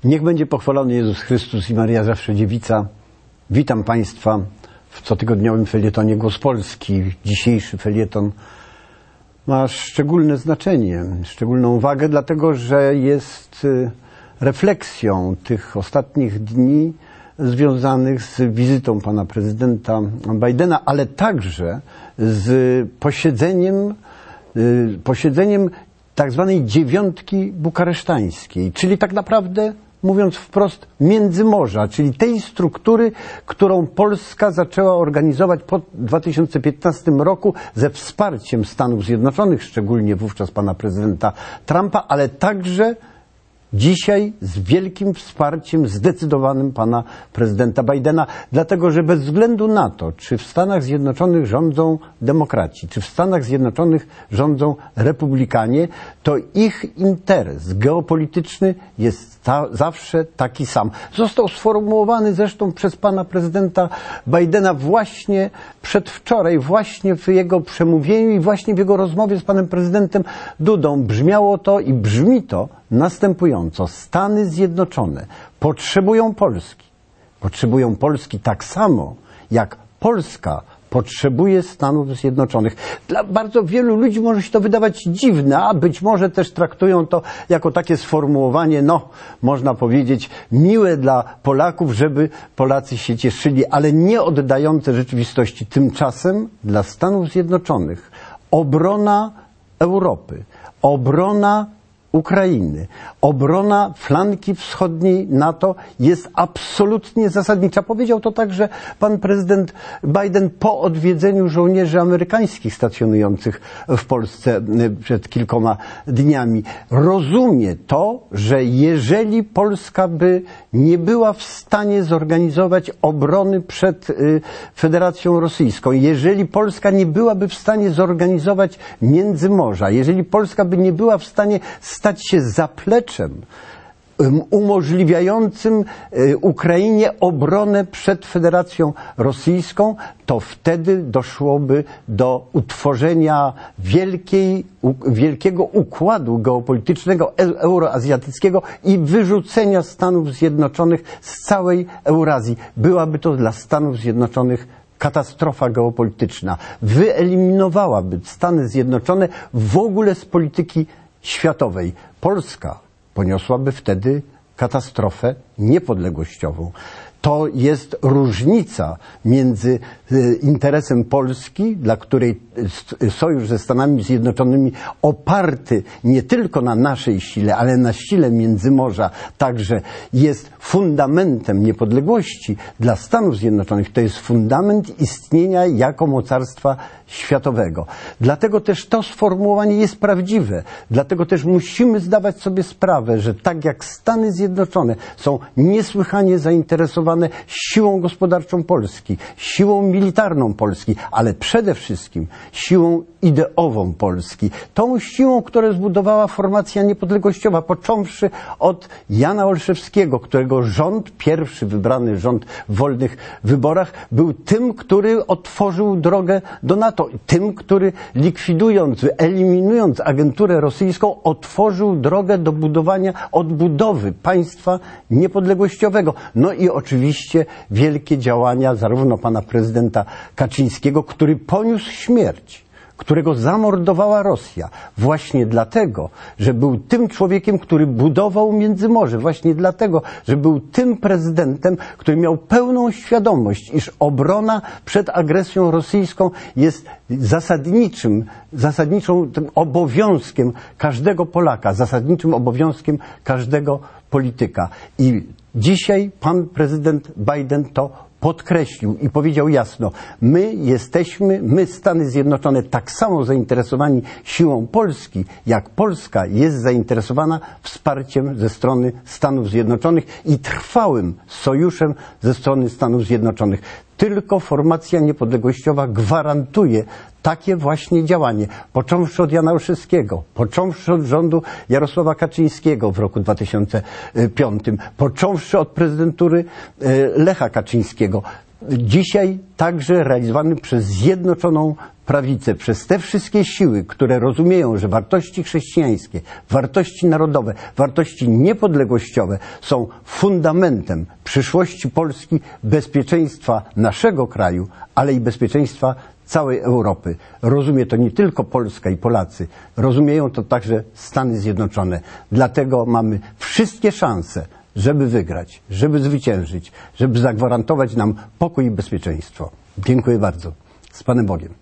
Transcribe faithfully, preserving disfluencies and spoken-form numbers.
Niech będzie pochwalony Jezus Chrystus i Maria Zawsze Dziewica. Witam Państwa w cotygodniowym felietonie Głos Polski. Dzisiejszy felieton ma szczególne znaczenie, szczególną wagę, dlatego że jest refleksją tych ostatnich dni związanych z wizytą pana prezydenta Bidena, ale także z posiedzeniem, posiedzeniem tak zwanej dziewiątki bukaresztańskiej, czyli tak naprawdę, mówiąc wprost, Międzymorza, czyli tej struktury, którą Polska zaczęła organizować po dwa tysiące piętnastym roku ze wsparciem Stanów Zjednoczonych, szczególnie wówczas pana prezydenta Trumpa, ale także dzisiaj z wielkim wsparciem zdecydowanym pana prezydenta Bidena, dlatego że bez względu na to, czy w Stanach Zjednoczonych rządzą demokraci, czy w Stanach Zjednoczonych rządzą republikanie, to ich interes geopolityczny jest ta, zawsze taki sam. Został sformułowany zresztą przez pana prezydenta Bidena właśnie przedwczoraj, właśnie w jego przemówieniu i właśnie w jego rozmowie z panem prezydentem Dudą. Brzmiało to i brzmi to następująco. Stany Zjednoczone potrzebują Polski. Potrzebują Polski tak samo, jak Polska potrzebuje Stanów Zjednoczonych. Dla bardzo wielu ludzi może się to wydawać dziwne, a być może też traktują to jako takie sformułowanie, no, można powiedzieć, miłe dla Polaków, żeby Polacy się cieszyli, ale nie oddające rzeczywistości. Tymczasem dla Stanów Zjednoczonych obrona Europy, obrona Ukrainy, obrona flanki wschodniej NATO jest absolutnie zasadnicza. Powiedział to także pan prezydent Biden po odwiedzeniu żołnierzy amerykańskich stacjonujących w Polsce przed kilkoma dniami. Rozumie to, że jeżeli Polska by nie była w stanie zorganizować obrony przed Federacją Rosyjską, jeżeli Polska nie byłaby w stanie zorganizować Międzymorza, jeżeli Polska by nie była w stanie stać się zapleczem umożliwiającym Ukrainie obronę przed Federacją Rosyjską, to wtedy doszłoby do utworzenia wielkiej, wielkiego układu geopolitycznego euroazjatyckiego i wyrzucenia Stanów Zjednoczonych z całej Eurazji. Byłaby to dla Stanów Zjednoczonych katastrofa geopolityczna. Wyeliminowałaby Stany Zjednoczone w ogóle z polityki światowej. Polska poniosłaby wtedy katastrofę niepodległościową. To jest różnica między interesem Polski, dla której sojusz ze Stanami Zjednoczonymi oparty nie tylko na naszej sile, ale na sile Międzymorza także jest fundamentem niepodległości dla Stanów Zjednoczonych. To jest fundament istnienia jako mocarstwa światowego. Dlatego też to sformułowanie jest prawdziwe. Dlatego też musimy zdawać sobie sprawę, że tak jak Stany Zjednoczone są niesłychanie zainteresowane siłą gospodarczą Polski, siłą militarną Polski, ale przede wszystkim siłą ideową Polski. Tą siłą, którą zbudowała formacja niepodległościowa, począwszy od Jana Olszewskiego, którego rząd, pierwszy wybrany rząd w wolnych wyborach, był tym, który otworzył drogę do NATO. Tym, który likwidując, eliminując agenturę rosyjską, otworzył drogę do budowania, odbudowy państwa niepodległościowego. No i oczywiście wielkie działania zarówno pana prezydenta Kaczyńskiego, który poniósł śmierć, którego zamordowała Rosja, właśnie dlatego, że był tym człowiekiem, który budował Międzymorze, właśnie dlatego, że był tym prezydentem, który miał pełną świadomość, iż obrona przed agresją rosyjską jest zasadniczym, zasadniczą tym obowiązkiem każdego Polaka, zasadniczym obowiązkiem każdego polityka. I dzisiaj pan prezydent Biden to podkreślił i powiedział jasno, my jesteśmy, my Stany Zjednoczone, tak samo zainteresowani siłą Polski, jak Polska jest zainteresowana wsparciem ze strony Stanów Zjednoczonych i trwałym sojuszem ze strony Stanów Zjednoczonych. Tylko formacja niepodległościowa gwarantuje takie właśnie działanie, począwszy od Jana Olszewskiego, począwszy od rządu Jarosława Kaczyńskiego w roku dwa tysiące piątym, począwszy od prezydentury Lecha Kaczyńskiego. dzisiaj także realizowany przez Zjednoczoną Prawicę, przez te wszystkie siły, które rozumieją, że wartości chrześcijańskie, wartości narodowe, wartości niepodległościowe są fundamentem przyszłości Polski, bezpieczeństwa naszego kraju, ale i bezpieczeństwa całej Europy. Rozumie to nie tylko Polska i Polacy, rozumieją to także Stany Zjednoczone. Dlatego mamy wszystkie szanse, żeby wygrać, żeby zwyciężyć, żeby zagwarantować nam pokój i bezpieczeństwo. Dziękuję bardzo. Z Panem Bogiem.